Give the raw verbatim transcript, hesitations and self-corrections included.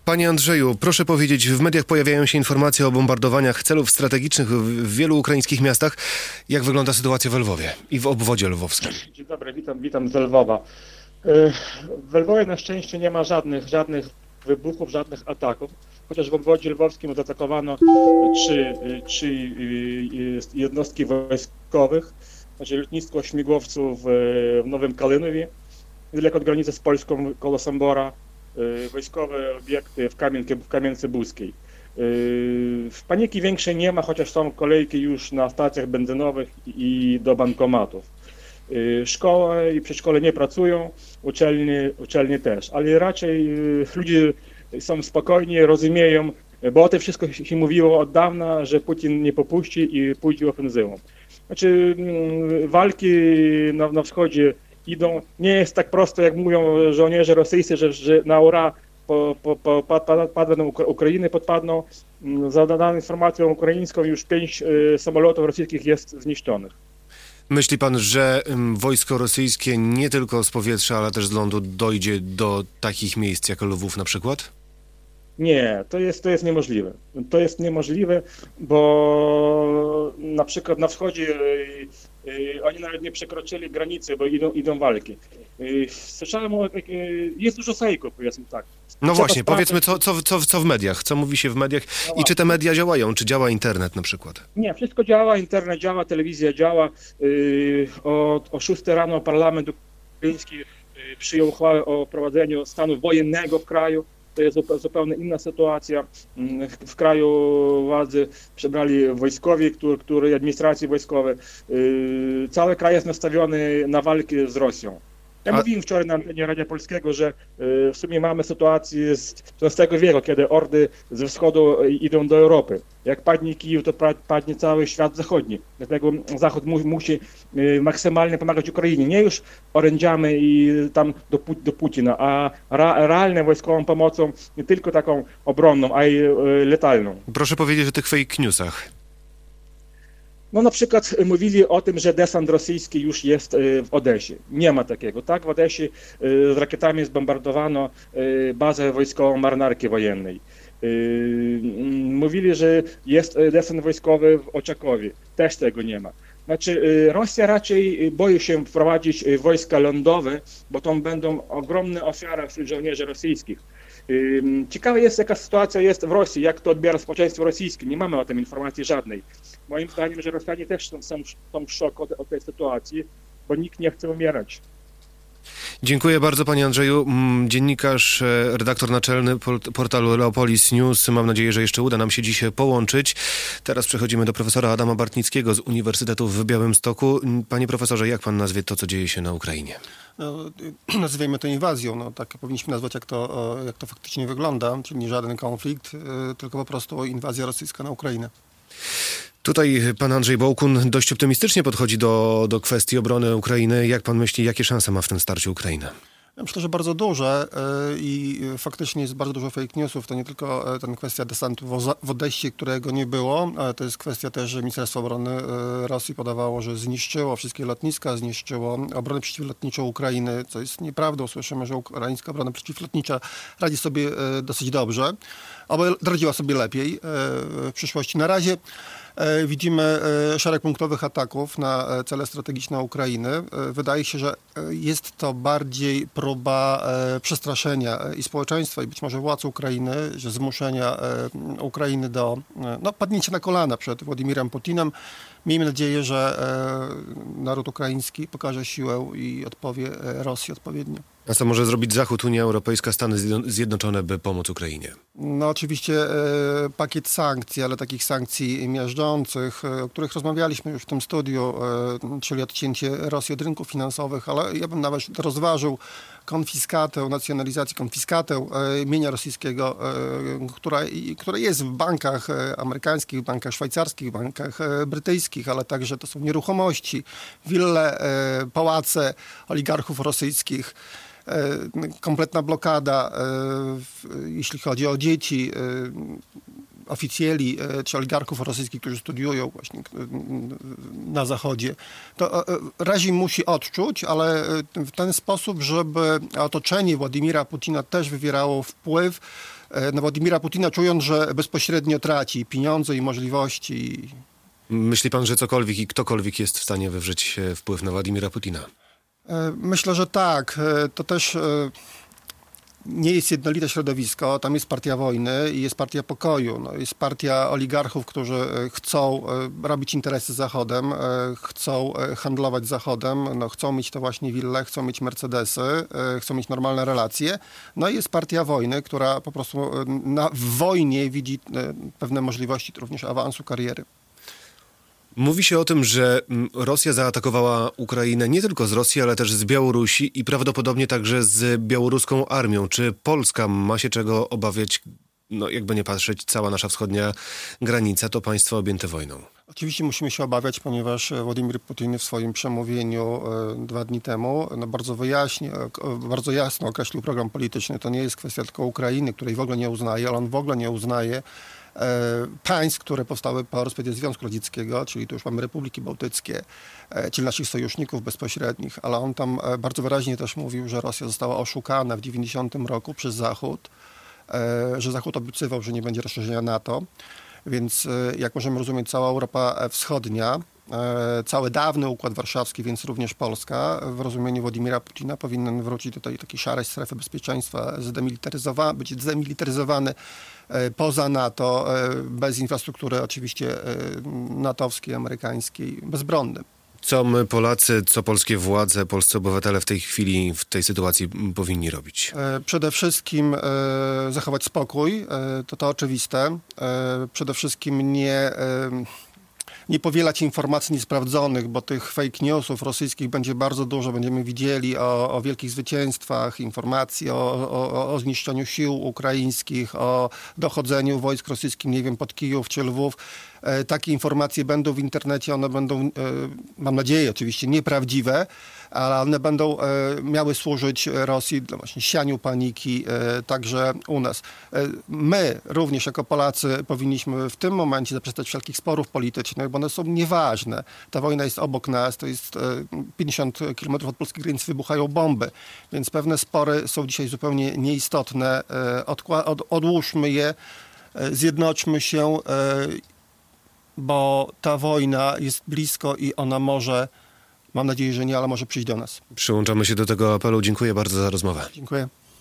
Panie Andrzeju, proszę powiedzieć, w mediach pojawiają się informacje o bombardowaniach celów strategicznych w wielu ukraińskich miastach. Jak wygląda sytuacja w Lwowie i w obwodzie lwowskim? Dzień dobry, witam, witam z Lwowa. W Lwowie na szczęście nie ma żadnych, żadnych wybuchów, żadnych ataków, chociaż w obwodzie lwowskim zaatakowano trzy, trzy jednostki wojskowych, znaczy lotnisko śmigłowców w Nowym Kalynowie, niedaleko od granicy z Polską koło Sambora, wojskowe obiekty w, Kamien, w Kamience Buskiej. W paniki większej nie ma, chociaż są kolejki już na stacjach benzynowych i do bankomatów. Szkoły i przedszkole nie pracują, uczelnie, uczelnie też, ale raczej ludzie są spokojni, rozumieją, bo o tym wszystko się mówiło od dawna, że Putin nie popuści i pójdzie ofensywą. Znaczy walki na, na wschodzie idą, nie jest tak prosto, jak mówią żołnierze rosyjscy, że, że na ura po, po, po, padną Ukrainy, podpadną. Za daną informacją ukraińską już pięć y, samolotów rosyjskich jest zniszczonych. Myśli pan, że um, wojsko rosyjskie nie tylko z powietrza, ale też z lądu dojdzie do takich miejsc jak Lwów na przykład? Nie, to jest, to jest niemożliwe. To jest niemożliwe, bo na przykład na wschodzie y, y, oni nawet nie przekroczyli granicy, bo idą, idą walki. Y, słyszałem, o, y, jest dużo fejków, powiedzmy tak. No właśnie, powiedzmy co, co, co, co w mediach, co mówi się w mediach no i czy te media działają, czy działa internet na przykład? Nie, wszystko działa, internet działa, telewizja działa. Y, o, o szóstej rano parlament ukraiński y, przyjął uchwałę o prowadzeniu stanu wojennego w kraju. To jest zupełnie inna sytuacja. W kraju władzy przebrali wojskowi, który, który administracje wojskowe. Cały kraj jest nastawiony na walkę z Rosją. Ja A... mówiłem wczoraj na antenie Radia Polskiego, że w sumie mamy sytuację z szesnastego wieku, kiedy ordy ze wschodu idą do Europy. Jak padnie Kijów, to padnie cały świat zachodni. Dlatego Zachód mu, musi maksymalnie pomagać Ukrainie. Nie już orędziami i tam do, do Putina, a ra, realną wojskową pomocą, nie tylko taką obronną, a i letalną. Proszę powiedzieć o tych fake newsach. No na przykład mówili o tym, że desant rosyjski już jest w Odesie. Nie ma takiego. Tak, w Odesie z rakietami zbombardowano bazę wojskową marynarki wojennej. Mówili, że jest desant wojskowy w Oczakowie. Też tego nie ma. Znaczy Rosja raczej boi się wprowadzić wojska lądowe, bo tam będą ogromne ofiary wśród żołnierzy rosyjskich. Ciekawe jest, jaka sytuacja jest w Rosji, jak to odbiera społeczeństwo rosyjskie. Nie mamy o tym informacji żadnej. Moim zdaniem, że Rosjanie też są, są, są w szoku od, od tej sytuacji, bo nikt nie chce umierać. Dziękuję bardzo panie Andrzeju. Dziennikarz, redaktor naczelny portalu Leopolis News. Mam nadzieję, że jeszcze uda nam się dziś połączyć. Teraz przechodzimy do profesora Adama Bartnickiego z Uniwersytetu w Białymstoku. Panie profesorze, jak pan nazwie to, co dzieje się na Ukrainie? No, nazywajmy to inwazją, no, tak powinniśmy nazwać, jak to, jak to faktycznie wygląda, czyli nie żaden konflikt, tylko po prostu inwazja rosyjska na Ukrainę. Tutaj pan Andrzej Bołkun dość optymistycznie podchodzi do, do kwestii obrony Ukrainy. Jak pan myśli, jakie szanse ma w tym starciu Ukraina? Ja myślę, że bardzo duże i faktycznie jest bardzo dużo fake newsów. To nie tylko ten kwestia desantu w Odessie, którego nie było, ale to jest kwestia też, że Ministerstwo Obrony Rosji podawało, że zniszczyło wszystkie lotniska, zniszczyło obronę przeciwlotniczą Ukrainy, co jest nieprawdą. Słyszymy, że ukraińska obrona przeciwlotnicza radzi sobie dosyć dobrze, albo radziła sobie lepiej w przyszłości. Na razie widzimy szereg punktowych ataków na cele strategiczne Ukrainy. Wydaje się, że jest to bardziej próba przestraszenia i społeczeństwa, i być może władz Ukrainy, że zmuszenia Ukrainy do no, padnięcia na kolana przed Władimirem Putinem. Miejmy nadzieję, że naród ukraiński pokaże siłę i odpowie Rosji odpowiednio. A co może zrobić Zachód, Unia Europejska, Stany Zjednoczone, by pomóc Ukrainie? No oczywiście e, pakiet sankcji, ale takich sankcji miażdżących, o których rozmawialiśmy już w tym studiu, e, czyli odcięcie Rosji od rynków finansowych, ale ja bym nawet rozważył konfiskatę, nacjonalizację, konfiskatę e, mienia rosyjskiego, e, która, i, która jest w bankach e, amerykańskich, bankach szwajcarskich, bankach e, brytyjskich, ale także to są nieruchomości, wille, e, pałace oligarchów rosyjskich. Kompletna blokada, jeśli chodzi o dzieci, oficjeli czy oligarchów rosyjskich, którzy studiują właśnie na Zachodzie. To reżim musi odczuć, ale w ten sposób, żeby otoczenie Władimira Putina też wywierało wpływ na Władimira Putina, czując, że bezpośrednio traci pieniądze i możliwości. Myśli pan, że cokolwiek i ktokolwiek jest w stanie wywrzeć wpływ na Władimira Putina? Myślę, że tak. To też nie jest jednolite środowisko. Tam jest partia wojny i jest partia pokoju. No, jest partia oligarchów, którzy chcą robić interesy z Zachodem, chcą handlować z Zachodem, no, chcą mieć to właśnie wille, chcą mieć Mercedesy, chcą mieć normalne relacje. No i jest partia wojny, która po prostu na, w wojnie widzi pewne możliwości również awansu kariery. Mówi się o tym, że Rosja zaatakowała Ukrainę nie tylko z Rosji, ale też z Białorusi i prawdopodobnie także z białoruską armią. Czy Polska ma się czego obawiać? No, jakby nie patrzeć, cała nasza wschodnia granica to państwo objęte wojną. Oczywiście musimy się obawiać, ponieważ Władimir Putin w swoim przemówieniu e, dwa dni temu no, bardzo wyjaśni, e, bardzo jasno określił program polityczny. To nie jest kwestia tylko Ukrainy, której w ogóle nie uznaje, ale on w ogóle nie uznaje państw, które powstały po rozpadzie Związku Radzieckiego, czyli tu już mamy Republiki Bałtyckie, czyli naszych sojuszników bezpośrednich, ale on tam bardzo wyraźnie też mówił, że Rosja została oszukana w dziewięćdziesiątym roku przez Zachód, że Zachód obiecywał, że nie będzie rozszerzenia NATO, więc jak możemy rozumieć, cała Europa Wschodnia, cały dawny Układ Warszawski, więc również Polska w rozumieniu Władimira Putina powinien wrócić do tej takiej szarej strefy bezpieczeństwa, zdemilitaryzowa- być zdemilitaryzowany poza NATO, bez infrastruktury oczywiście natowskiej, amerykańskiej, bezbronnym. Co my Polacy, co polskie władze, polscy obywatele w tej chwili, w tej sytuacji powinni robić? Przede wszystkim zachować spokój, to to oczywiste. Przede wszystkim nie... nie powielać informacji niesprawdzonych, bo tych fake newsów rosyjskich będzie bardzo dużo. Będziemy widzieli o, o wielkich zwycięstwach, informacji o, o, o zniszczeniu sił ukraińskich, o dochodzeniu wojsk rosyjskich, nie wiem, pod Kijów czy Lwów. E, takie informacje będą w internecie, one będą, e, mam nadzieję oczywiście, nieprawdziwe, ale one będą e, miały służyć Rosji dla właśnie sianiu paniki, e, także u nas. E, my również jako Polacy powinniśmy w tym momencie zaprzestać wszelkich sporów politycznych, bo one są nieważne. Ta wojna jest obok nas, to jest e, pięćdziesiąt kilometrów od polskiej granicy wybuchają bomby, więc pewne spory są dzisiaj zupełnie nieistotne. E, odkła- od, odłóżmy je, e, zjednoczmy się, e, bo ta wojna jest blisko i ona może, mam nadzieję, że nie, ale może przyjść do nas. Przyłączamy się do tego apelu. Dziękuję bardzo za rozmowę. Dziękuję.